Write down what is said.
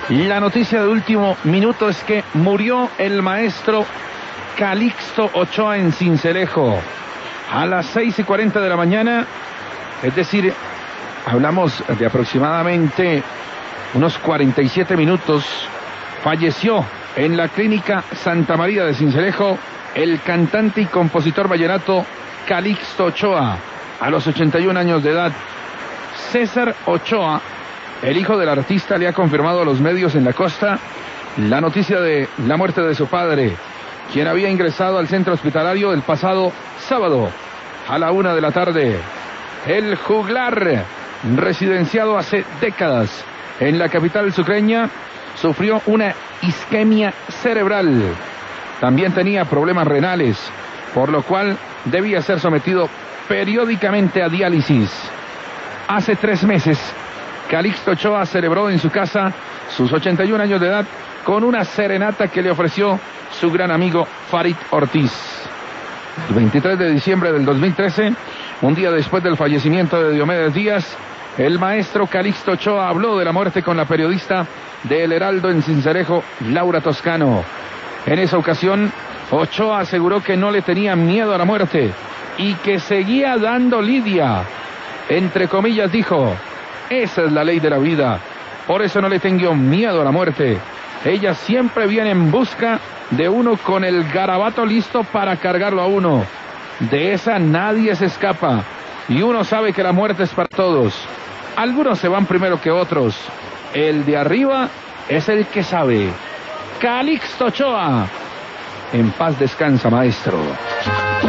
La noticia de último minuto es que murió el maestro Calixto Ochoa en Sincelejo a las 6:40 de la mañana, es decir, hablamos de aproximadamente unos 47 minutos. Falleció en la clínica Santa María de Sincelejo el cantante y compositor vallenato Calixto Ochoa, a los 81 años de edad. César Ochoa, el hijo del artista, le ha confirmado a los medios en la costa la noticia de la muerte de su padre, quien había ingresado al centro hospitalario el pasado sábado a la 1 de la tarde. El juglar, residenciado hace décadas en la capital sucreña, sufrió una isquemia cerebral. También tenía problemas renales, por lo cual debía ser sometido periódicamente a diálisis. Hace 3 meses, Calixto Ochoa celebró en su casa sus 81 años de edad con una serenata que le ofreció su gran amigo Farid Ortiz. El 23 de diciembre del 2013, un día después del fallecimiento de Diomedes Díaz, el maestro Calixto Ochoa habló de la muerte con la periodista de El Heraldo en Sincelejo, Laura Toscano. En esa ocasión, Ochoa aseguró que no le tenía miedo a la muerte y que seguía dando lidia. Entre comillas dijo: esa es la ley de la vida, por eso no le tengo miedo a la muerte. Ella siempre viene en busca de uno con el garabato listo para cargarlo a uno. De esa nadie se escapa, y uno sabe que la muerte es para todos. Algunos se van primero que otros. El de arriba es el que sabe. Calixto Ochoa, en paz descansa, maestro.